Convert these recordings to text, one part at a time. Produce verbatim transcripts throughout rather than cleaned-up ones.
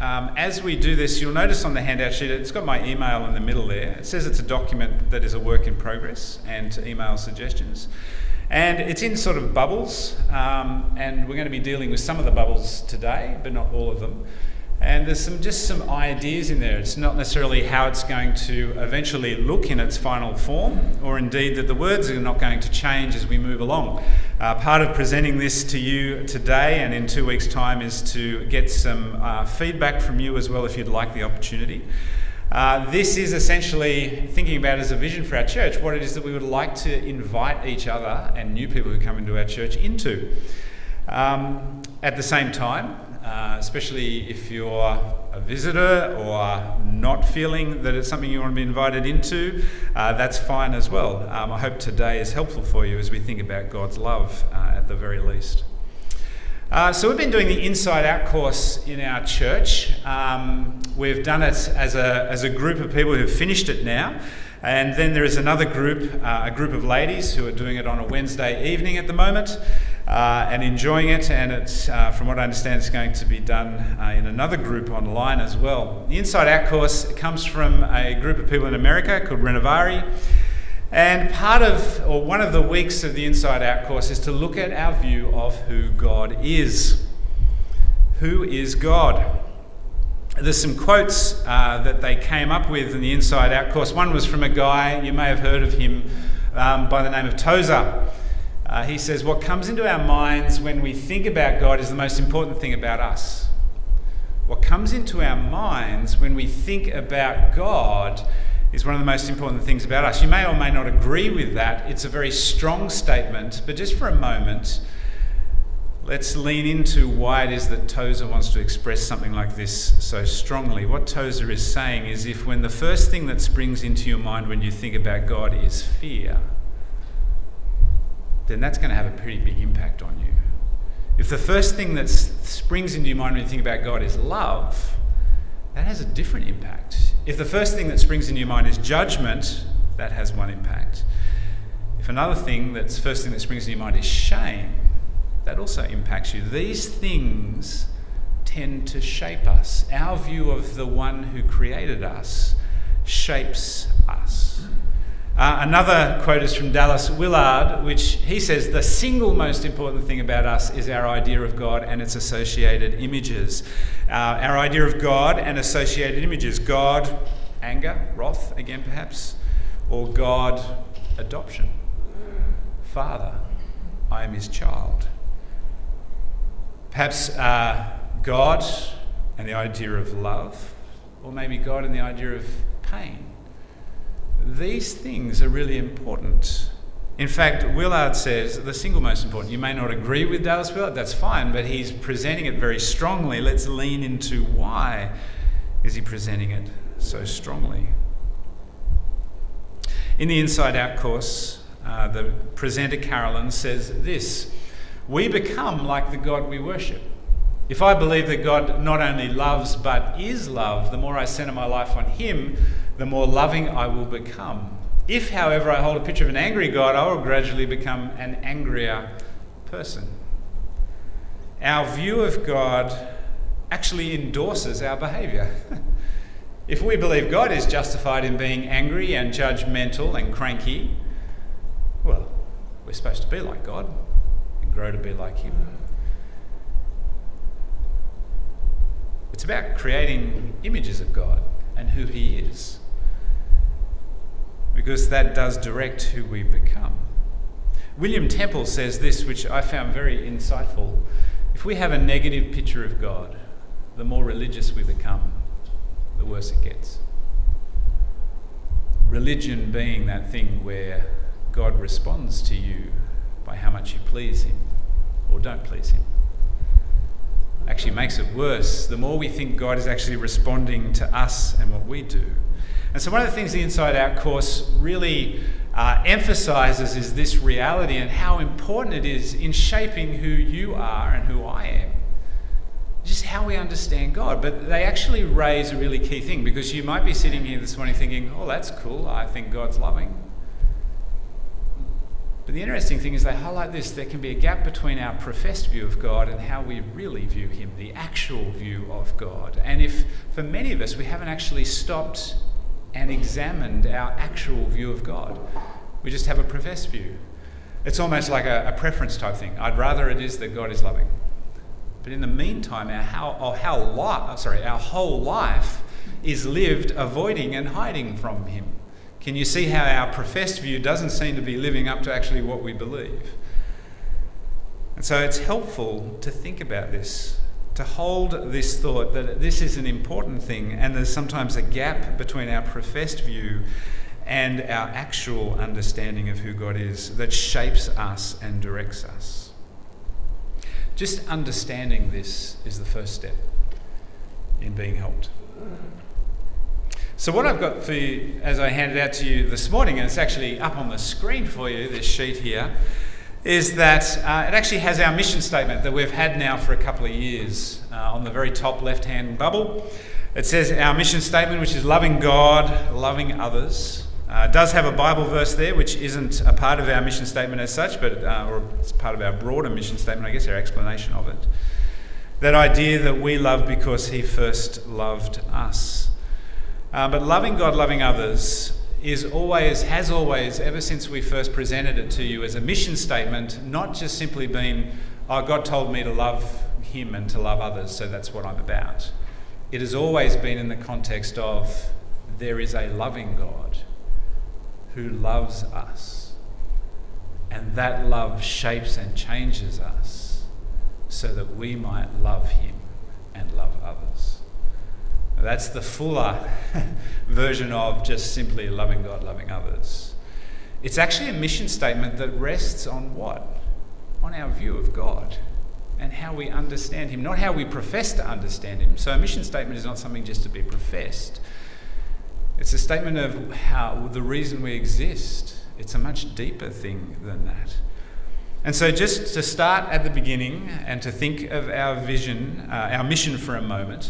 Um, as we do this, you'll notice on the handout sheet, it's got my email in the middle there. It says it's a document that is a work in progress and email suggestions. And it's in sort of bubbles, um, and we're going to be dealing with some of the bubbles today, but not all of them. And there's some just some ideas in there. It's not necessarily how it's going to eventually look in its final form, or indeed that the words are not going to change as we move along. Uh, part of presenting this to you today and in two weeks' time is to get some uh, feedback from you as well if you'd like the opportunity. Uh, this is essentially thinking about as a vision for our church, what it is that we would like to invite each other and new people who come into our church into. Um, at the same time, uh, especially if you're a visitor or not feeling that it's something you want to be invited into, uh, that's fine as well. Um, I hope today is helpful for you as we think about God's love uh, at the very least. Uh, so we've been doing the Inside Out course in our church. Um, we've done it as a as a group of people who've finished it now, and then there is another group, uh, a group of ladies who are doing it on a Wednesday evening at the moment uh, and enjoying it. And it's, uh, from what I understand, it's going to be done uh, in another group online as well. The Inside Out course comes from a group of people in America called Renovari. And part of, or one of the weeks of the Inside Out course is to look at our view of who God is. Who is God? There's some quotes uh, that they came up with in the Inside Out course. One was from a guy, you may have heard of him, um, by the name of Tozer. Uh, he says, what comes into our minds when we think about God is the most important thing about us. What comes into our minds when we think about God is one of the most important things about us. You may or may not agree with that. It's a very strong statement, but just for a moment, let's lean into why it is that Tozer wants to express something like this so strongly. What Tozer is saying is, if when the first thing that springs into your mind when you think about God is fear, then that's going to have a pretty big impact on you. If the first thing that springs into your mind when you think about God is love, that has a different impact. If the first thing that springs into your mind is judgment, that has one impact. If another thing, that's first thing that springs into your mind is shame, that also impacts you. These things tend to shape us. Our view of the one who created us shapes us. Uh, another quote is from Dallas Willard, which he says, the single most important thing about us is our idea of God and its associated images. Uh, our idea of God and associated images. God, anger, wrath, again perhaps, or God, adoption. Father, I am his child. Perhaps uh, God and the idea of love, or maybe God and the idea of pain. These things are really important. In fact, Willard says the single most important. You may not agree with Dallas Willard, that's fine, but he's presenting it very strongly. Let's lean into why is he presenting it so strongly. In the Inside Out course, uh, the presenter Carolyn says this: we become like the God we worship. If I believe that God not only loves but is love, the more I center my life on him, the more loving I will become. If, however, I hold a picture of an angry God, I will gradually become an angrier person. Our view of God actually endorses our behaviour. If we believe God is justified in being angry and judgmental and cranky, well, we're supposed to be like God and grow to be like him. It's about creating images of God and who he is, because that does direct who we become. William Temple says this, which I found very insightful. If we have a negative picture of God, the more religious we become, the worse it gets. Religion being that thing where God responds to you by how much you please him or don't please him. Actually makes it worse. The more we think God is actually responding to us and what we do. And so one of the things the Inside Out course really uh, emphasises is this reality and how important it is in shaping who you are and who I am. Just how we understand God. But they actually raise a really key thing, because you might be sitting here this morning thinking, oh, that's cool, I think God's loving. But the interesting thing is they highlight this: there can be a gap between our professed view of God and how we really view him, the actual view of God. And if, for many of us, we haven't actually stopped and examined our actual view of God, we just have a professed view. It's almost like a, a preference type thing. I'd rather it is that God is loving. But in the meantime, our, how, or how li- sorry, our whole life is lived avoiding and hiding from him. Can you see how our professed view doesn't seem to be living up to actually what we believe? And so it's helpful to think about this, to hold this thought that this is an important thing, and there's sometimes a gap between our professed view and our actual understanding of who God is that shapes us and directs us. Just understanding this is the first step in being helped. So what I've got for you, as I handed out to you this morning, and it's actually up on the screen for you, this sheet here, is that uh, it actually has our mission statement that we've had now for a couple of years. Uh, on the very top left-hand bubble, it says our mission statement, which is loving God, loving others. Uh, it does have a Bible verse there, which isn't a part of our mission statement as such, but uh, or it's part of our broader mission statement, I guess, our explanation of it. That idea that we love because he first loved us. Uh, but loving God, loving others is always, has always, ever since we first presented it to you as a mission statement, not just simply been, oh, God told me to love him and to love others, so that's what I'm about. It has always been in the context of there is a loving God who loves us, and that love shapes and changes us so that we might love him and love others. That's the fuller version of just simply loving God, loving others. It's actually a mission statement that rests on what? On our view of God and how we understand him, not how we profess to understand him. So a mission statement is not something just to be professed. It's a statement of how the reason we exist. It's a much deeper thing than that. And so just to start at the beginning and to think of our vision, uh, our mission for a moment,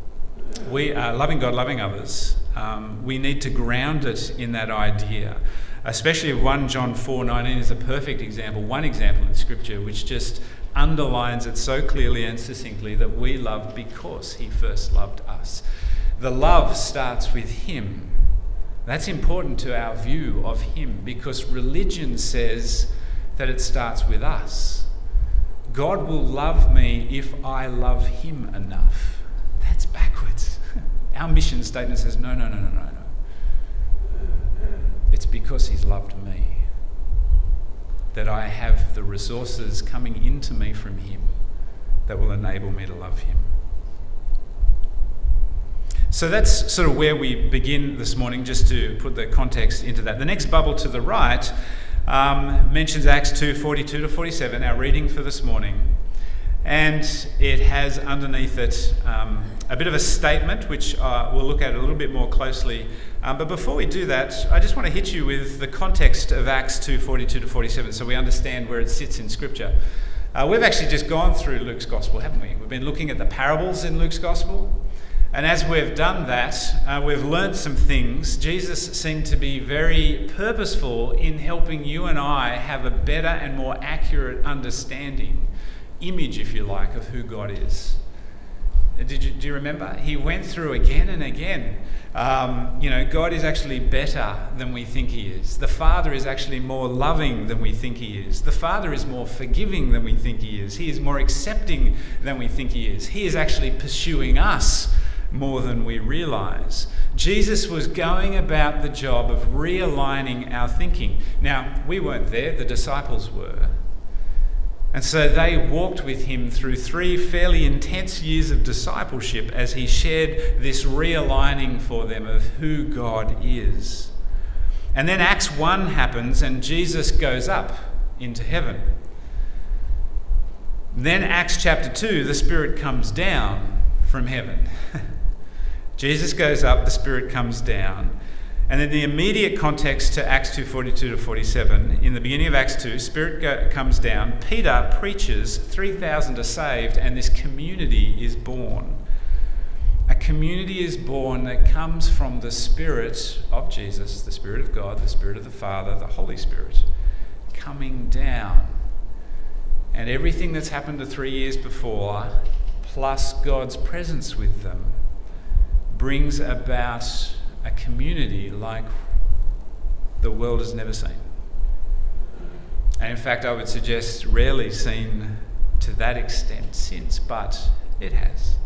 we are loving God, loving others. Um, we need to ground it in that idea. Especially First John four nineteen is a perfect example, one example in Scripture which just underlines it so clearly and succinctly that we love because he first loved us. The love starts with him. That's important to our view of him because religion says that it starts with us. God will love me if I love him enough. That's backwards. Our mission statement says, no, no, no, no, no, no. It's because he's loved me that I have the resources coming into me from him that will enable me to love him. So that's sort of where we begin this morning, just to put the context into that. The next bubble to the right um, mentions Acts two, forty-two to forty-seven, our reading for this morning. And it has underneath it um, a bit of a statement, which uh, we'll look at a little bit more closely. Um, but before we do that, I just want to hit you with the context of Acts two, forty-two to forty-seven, so we understand where it sits in Scripture. Uh, we've actually just gone through Luke's Gospel, haven't we? We've been looking at the parables in Luke's Gospel. And as we've done that, uh, we've learned some things. Jesus seemed to be very purposeful in helping you and I have a better and more accurate understanding, image, if you like, of who God is. Did you, do you remember? He went through again and again. Um, you know, God is actually better than we think he is. The Father is actually more loving than we think he is. The Father is more forgiving than we think he is. He is more accepting than we think he is. He is actually pursuing us more than we realize. Jesus was going about the job of realigning our thinking. Now, we weren't there, the disciples were. And so they walked with him through three fairly intense years of discipleship as he shared this realigning for them of who God is. And then Acts one happens and Jesus goes up into heaven. Then Acts chapter two, the Spirit comes down from heaven. Jesus goes up, the Spirit comes down. And in the immediate context to Acts two, forty-two to forty-seven, in the beginning of Acts two, Spirit go, comes down, Peter preaches, three thousand are saved, and this community is born. A community is born that comes from the Spirit of Jesus, the Spirit of God, the Spirit of the Father, the Holy Spirit, coming down. And everything that's happened the three years before, plus God's presence with them, brings about a community like the world has never seen. And in fact, I would suggest rarely seen to that extent since, but it has.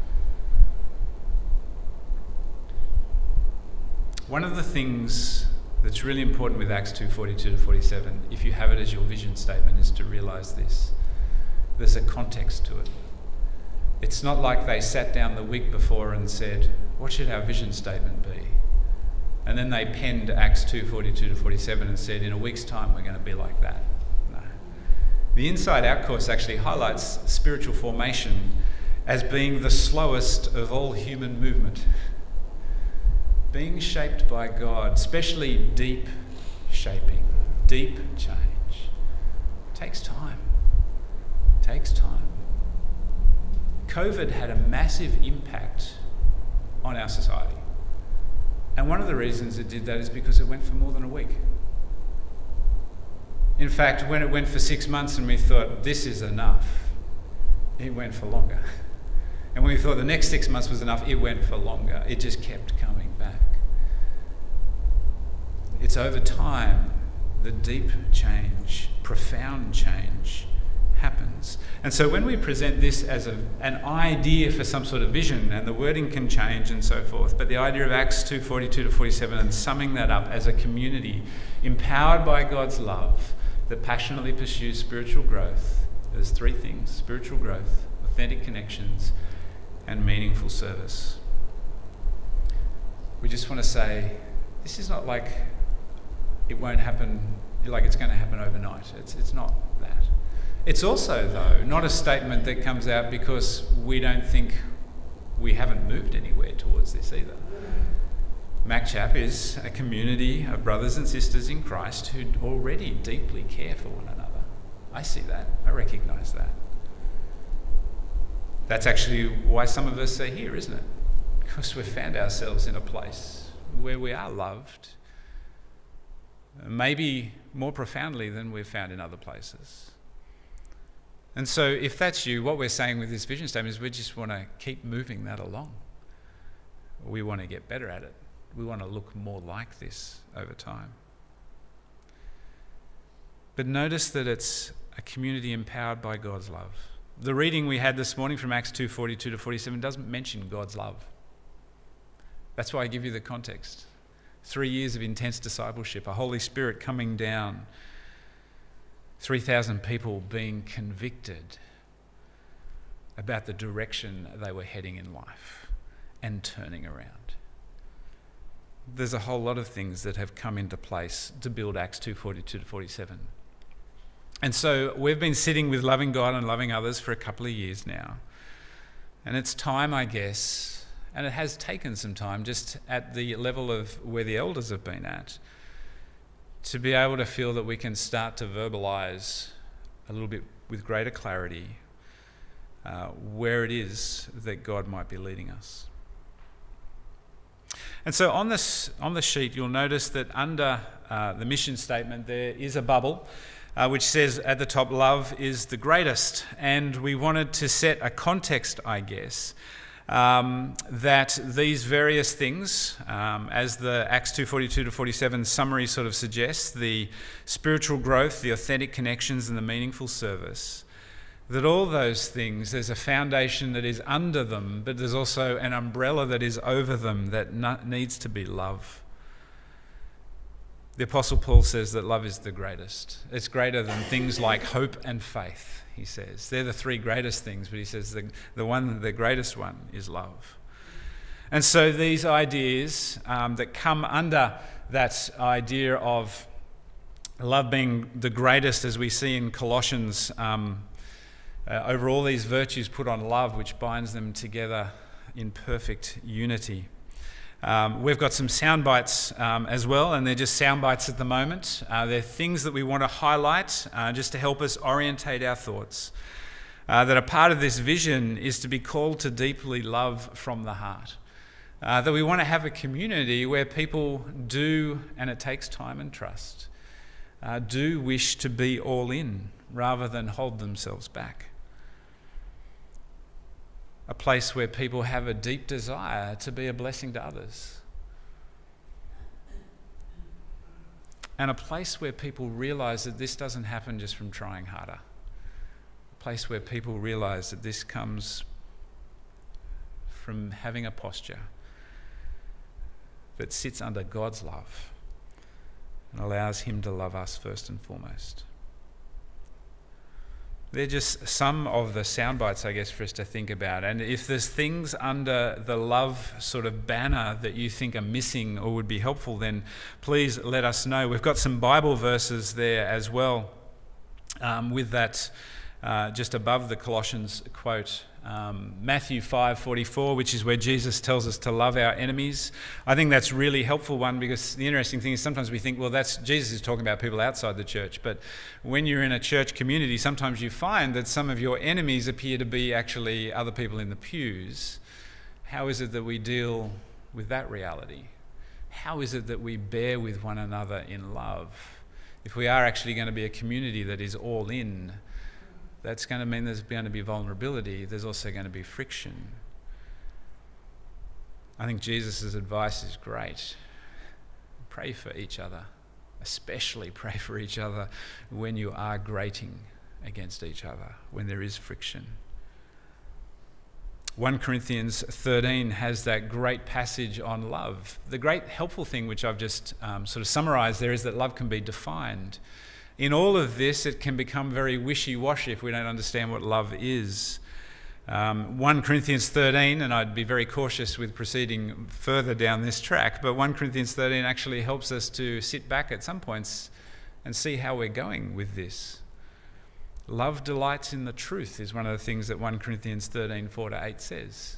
One of the things that's really important with Acts two forty-two to forty-seven, if you have it as your vision statement, is to realise this. There's a context to it. It's not like they sat down the week before and said, what should our vision statement be? And then they penned Acts two forty-two to forty-seven and said, in a week's time we're going to be like that. No. The Inside Out course actually highlights spiritual formation as being the slowest of all human movement. Being shaped by God, especially deep shaping, deep change, takes time. Takes time. COVID had a massive impact on our society. And one of the reasons it did that is because it went for more than a week. In fact, when it went for six months and we thought, this is enough, it went for longer. And when we thought the next six months was enough, it went for longer. It just kept coming back. It's over time that deep change, profound change happens. And so when we present this as a, an idea for some sort of vision, and the wording can change and so forth, but the idea of Acts two forty-two to forty-seven and summing that up as a community empowered by God's love that passionately pursues spiritual growth, there's three things: spiritual growth, authentic connections, and meaningful service. We just want to say, this is not like it won't happen, like it's going to happen overnight. It's, it's not that. It's also, though, not a statement that comes out because we don't think we haven't moved anywhere towards this either. MacChap is a community of brothers and sisters in Christ who already deeply care for one another. I see that. I recognise that. That's actually why some of us are here, isn't it? Because we've found ourselves in a place where we are loved, maybe more profoundly than we've found in other places. And so if that's you, what we're saying with this vision statement is we just want to keep moving that along. We want to get better at it. We want to look more like this over time. But notice that it's a community empowered by God's love. The reading we had this morning from Acts two forty-two to forty-seven doesn't mention God's love. That's why I give you the context. Three years of intense discipleship, a Holy Spirit coming down, three thousand people being convicted about the direction they were heading in life and turning around. There's a whole lot of things that have come into place to build Acts two forty-two to forty-seven. And so we've been sitting with loving God and loving others for a couple of years now. And it's time, I guess, and it has taken some time just at the level of where the elders have been at, to be able to feel that we can start to verbalise a little bit with greater clarity uh, where it is that God might be leading us. And so on this on the sheet, you'll notice that under uh, the mission statement there is a bubble uh, which says at the top, love is the greatest. And we wanted to set a context, I guess, Um, that these various things, um, as the Acts two forty-two to forty-seven summary sort of suggests, the spiritual growth, the authentic connections and the meaningful service, that all those things, there's a foundation that is under them, but there's also an umbrella that is over them that no- needs to be love. The Apostle Paul says that love is the greatest. It's greater than things like hope and faith, he says. They're the three greatest things, but he says the, the one, the greatest one is love. And so these ideas um, that come under that idea of love being the greatest, as we see in Colossians, um, uh, over all these virtues put on love, which binds them together in perfect unity. Um, we've got some sound bites um, as well, and they're just sound bites at the moment. Uh, they're things that we want to highlight uh, just to help us orientate our thoughts. Uh, that a part of this vision is to be called to deeply love from the heart. Uh, that we want to have a community where people do, and it takes time and trust, uh, do wish to be all in rather than hold themselves back. A place where people have a deep desire to be a blessing to others. And a place where people realise that this doesn't happen just from trying harder. A place where people realise that this comes from having a posture that sits under God's love and allows him to love us first and foremost. They're just some of the sound bites, I guess, for us to think about. And if there's things under the love sort of banner that you think are missing or would be helpful, then please let us know. We've got some Bible verses there as well, um, with that uh, just above the Colossians quote. Um, Matthew five forty-four, which is where Jesus tells us to love our enemies. I think that's a really helpful one, because the interesting thing is sometimes we think, well, that's Jesus is talking about people outside the church. But when you're in a church community, sometimes you find that some of your enemies appear to be actually other people in the pews. How is it that we deal with that reality? How is it that we bear with one another in love? If we are actually going to be a community that is all in, that's going to mean there's going to be vulnerability. There's also going to be friction. I think Jesus' advice is great. Pray for each other. Especially pray for each other when you are grating against each other, when there is friction. First Corinthians thirteen has that great passage on love. The great helpful thing, which I've just um, sort of summarised there, is that love can be defined. In all of this, it can become very wishy-washy if we don't understand what love is. Um, First Corinthians thirteen, and I'd be very cautious with proceeding further down this track, but First Corinthians thirteen actually helps us to sit back at some points and see how we're going with this. Love delights in the truth is one of the things that First Corinthians thirteen, four to eight says.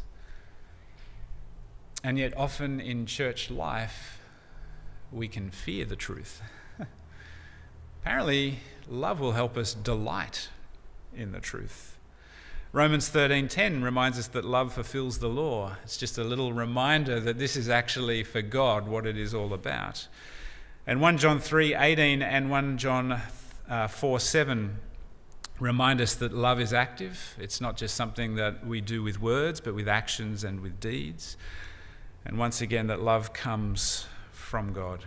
And yet often in church life, we can fear the truth. Apparently, love will help us delight in the truth. Romans thirteen ten reminds us that love fulfills the law. It's just a little reminder that this is actually for God what it is all about. And First John three eighteen and First John four seven remind us that love is active. It's not just something that we do with words, but with actions and with deeds. And once again, that love comes from God.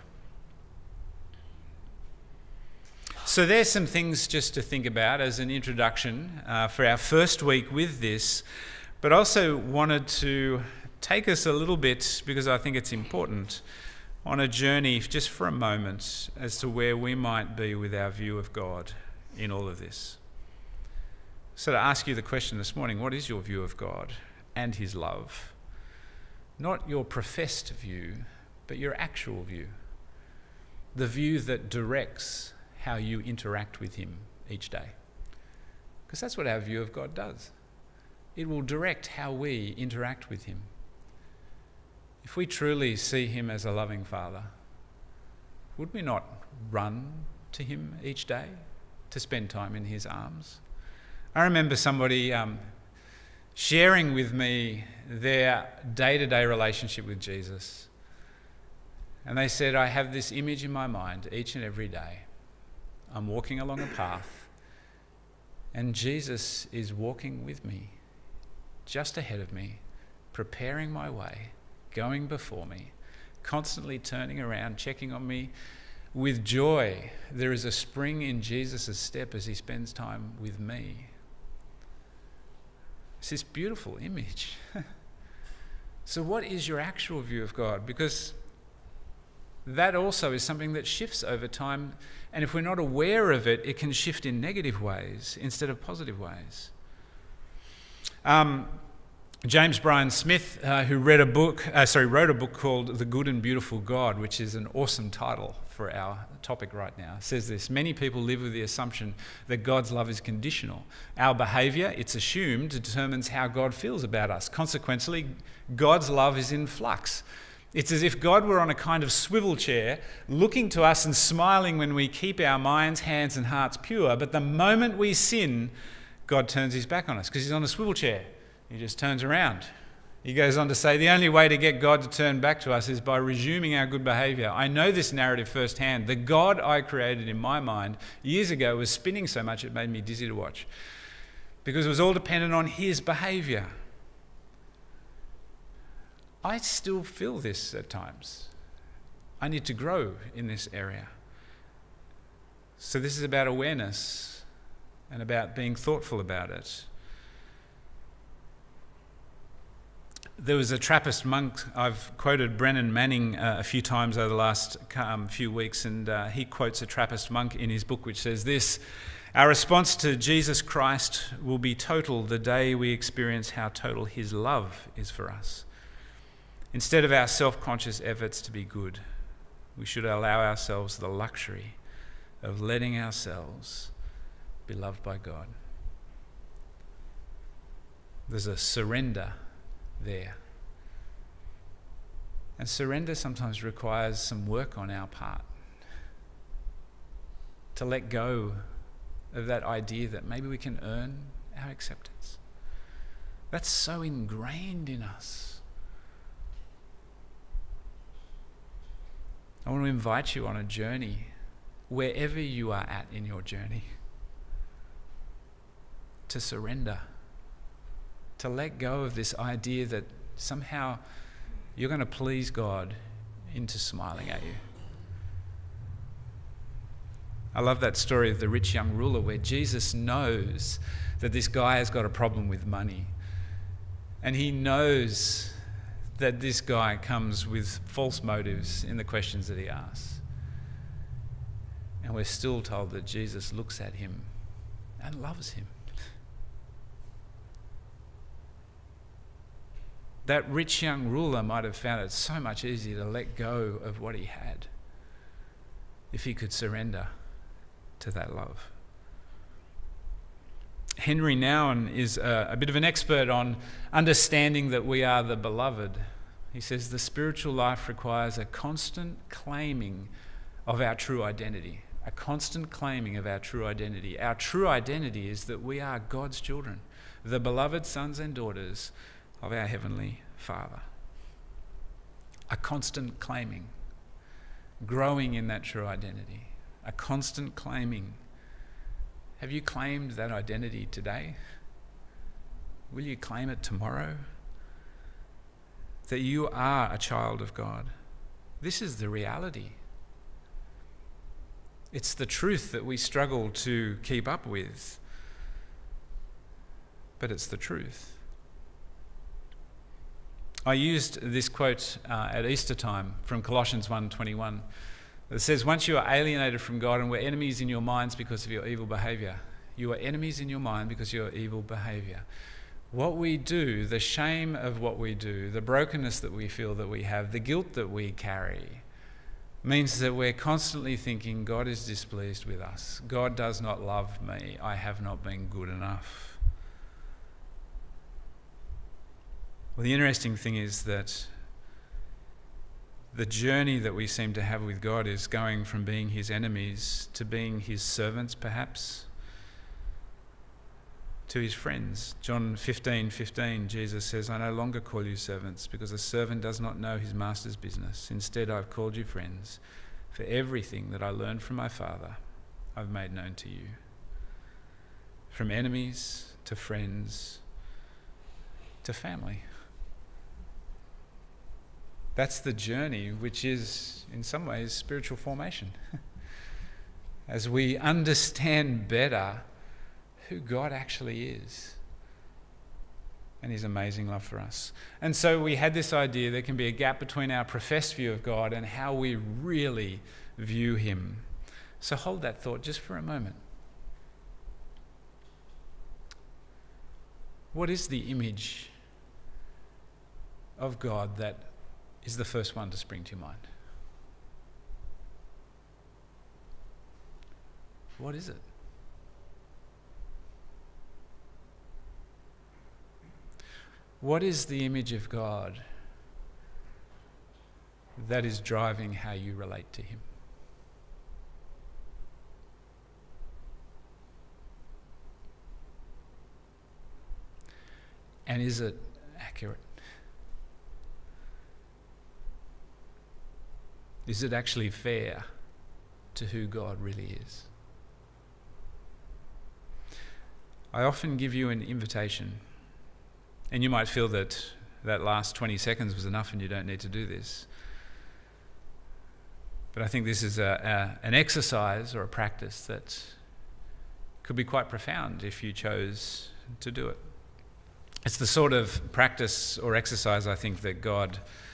So there's some things just to think about as an introduction uh, for our first week with this, but also wanted to take us a little bit, because I think it's important, on a journey just for a moment as to where we might be with our view of God in all of this. So to ask you the question this morning, what is your view of God and his love? Not your professed view, but your actual view. The view that directs how you interact with him each day. Because that's what our view of God does. It will direct how we interact with him. If we truly see him as a loving Father, would we not run to him each day to spend time in his arms? I remember somebody um, sharing with me their day-to-day relationship with Jesus. And they said, I have this image in my mind each and every day. I'm walking along a path, and Jesus is walking with me, just ahead of me, preparing my way, going before me, constantly turning around, checking on me with joy. There is a spring in Jesus' step as he spends time with me. It's this beautiful image. So what is your actual view of God? Because that also is something that shifts over time, and if we're not aware of it, it can shift in negative ways instead of positive ways. Um, James Bryan Smith, uh, who read a book, uh, sorry, wrote a book called The Good and Beautiful God, which is an awesome title for our topic right now, says this: many people live with the assumption that God's love is conditional. Our behaviour, it's assumed, determines how God feels about us. Consequently, God's love is in flux. It's as if God were on a kind of swivel chair, looking to us and smiling when we keep our minds, hands and hearts pure. But the moment we sin, God turns his back on us because he's on a swivel chair. He just turns around. He goes on to say, the only way to get God to turn back to us is by resuming our good behaviour. I know this narrative firsthand. The God I created in my mind years ago was spinning so much it made me dizzy to watch, because it was all dependent on his behaviour. I still feel this at times. I need to grow in this area. So this is about awareness and about being thoughtful about it. There was a Trappist monk, I've quoted Brennan Manning uh, a few times over the last um, few weeks, and uh, he quotes a Trappist monk in his book which says this: our response to Jesus Christ will be total the day we experience how total his love is for us. Instead of our self-conscious efforts to be good, we should allow ourselves the luxury of letting ourselves be loved by God. There's a surrender there. And surrender sometimes requires some work on our part. To let go of that idea that maybe we can earn our acceptance. That's so ingrained in us. I want to invite you on a journey, wherever you are at in your journey, to surrender. To let go of this idea that somehow you're going to please God into smiling at you. I love that story of the rich young ruler where Jesus knows that this guy has got a problem with money. And he knows that this guy comes with false motives in the questions that he asks. And we're still told that Jesus looks at him and loves him. That rich young ruler might have found it so much easier to let go of what he had if he could surrender to that love. Henry Nouwen is a, a bit of an expert on understanding that we are the beloved. He says the spiritual life requires a constant claiming of our true identity. A constant claiming of our true identity. Our true identity is that we are God's children, the beloved sons and daughters of our Heavenly Father. A constant claiming, growing in that true identity. A constant claiming. Have you claimed that identity today? Will you claim it tomorrow? That you are a child of God. This is the reality. It's the truth that we struggle to keep up with. But it's the truth. I used this quote uh, at Easter time from Colossians one twenty-one. It says, once you are alienated from God and were enemies in your minds because of your evil behaviour. You are enemies in your mind because of your evil behaviour. What we do, the shame of what we do, the brokenness that we feel that we have, the guilt that we carry, means that we're constantly thinking God is displeased with us. God does not love me. I have not been good enough. Well, the interesting thing is that the journey that we seem to have with God is going from being his enemies to being his servants, perhaps, to his friends. John fifteen fifteen, Jesus says, I no longer call you servants because a servant does not know his master's business. Instead, I've called you friends, for everything that I learned from my Father, I've made known to you. From enemies to friends to family. That's the journey, which is, in some ways, spiritual formation. As we understand better who God actually is and his amazing love for us. And so we had this idea there can be a gap between our professed view of God and how we really view him. So hold that thought just for a moment. What is the image of God that is the first one to spring to your mind? What is it? What is the image of God that is driving how you relate to him? And is it accurate? Is it actually fair to who God really is? I often give you an invitation, and you might feel that that last twenty seconds was enough and you don't need to do this. But I think this is a, a, an exercise or a practice that could be quite profound if you chose to do it. It's the sort of practice or exercise I think that God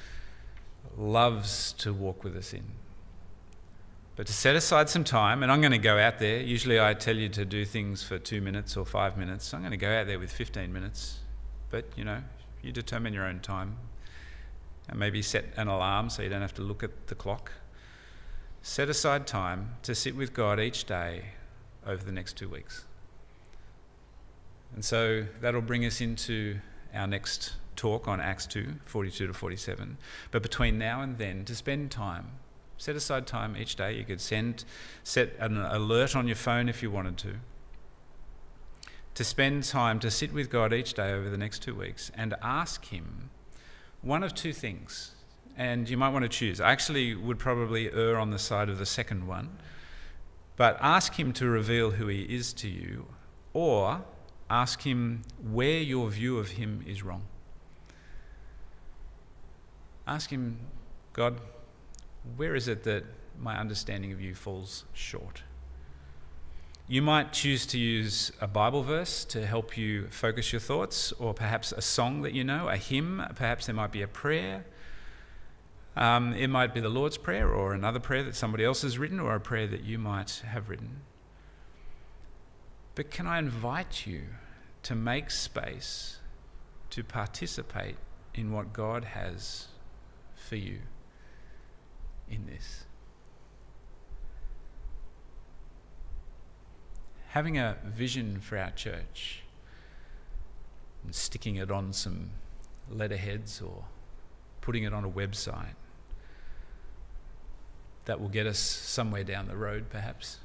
loves to walk with us in. But to set aside some time, and I'm going to go out there. Usually I tell you to do things for two minutes or five minutes. I'm going to go out there with fifteen minutes. But, you know, you determine your own time. And maybe set an alarm so you don't have to look at the clock. Set aside time to sit with God each day over the next two weeks. And so that'll bring us into our next talk on Acts two, forty-two to forty-seven. But between now and then, to spend time, set aside time each day. You could send, set an alert on your phone if you wanted to. To spend time to sit with God each day over the next two weeks and ask him one of two things. And you might want to choose. I actually would probably err on the side of the second one. But ask him to reveal who he is to you, or ask him where your view of him is wrong. Ask him, God, where is it that my understanding of you falls short? You might choose to use a Bible verse to help you focus your thoughts, or perhaps a song that you know, a hymn. Perhaps there might be a prayer. Um, it might be the Lord's Prayer, or another prayer that somebody else has written, or a prayer that you might have written. But can I invite you to make space to participate in what God has for you in this? Having a vision for our church and sticking it on some letterheads or putting it on a website that will get us somewhere down the road, perhaps.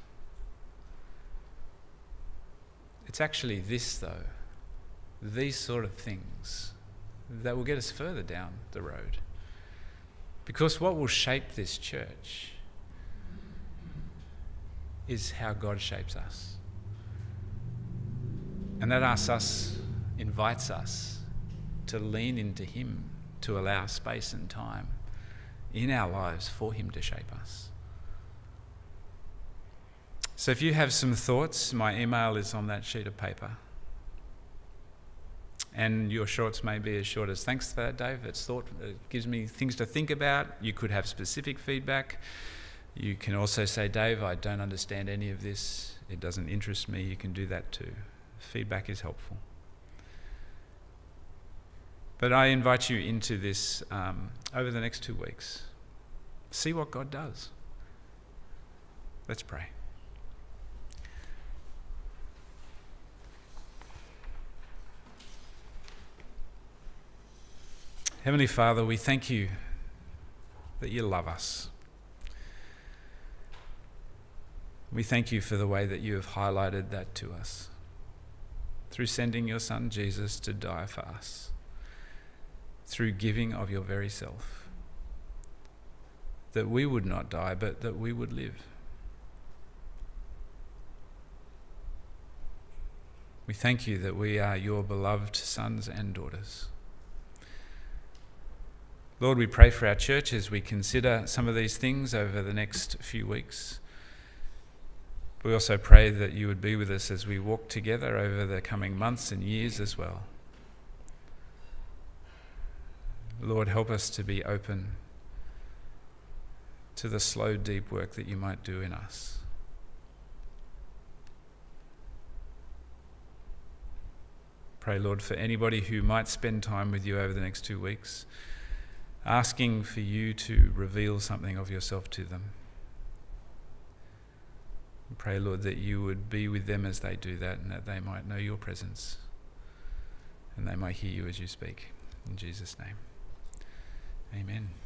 It's actually this, though, these sort of things that will get us further down the road. Because what will shape this church is how God shapes us. And that asks us, invites us to lean into him, to allow space and time in our lives for him to shape us. So if you have some thoughts, my email is on that sheet of paper. And your shorts may be as short as, thanks for that, Dave. It's thought, it gives me things to think about. You could have specific feedback. You can also say, Dave, I don't understand any of this. It doesn't interest me. You can do that too. Feedback is helpful. But I invite you into this um, over the next two weeks. See what God does. Let's pray. Heavenly Father, we thank you that you love us. We thank you for the way that you have highlighted that to us through sending your Son Jesus to die for us, through giving of your very self, that we would not die, but that we would live. We thank you that we are your beloved sons and daughters. Lord, we pray for our church as we consider some of these things over the next few weeks. We also pray that you would be with us as we walk together over the coming months and years as well. Lord, help us to be open to the slow, deep work that you might do in us. Pray, Lord, for anybody who might spend time with you over the next two weeks, asking for you to reveal something of yourself to them. Pray, Lord, that you would be with them as they do that, and that they might know your presence and they might hear you as you speak. In Jesus' name, amen.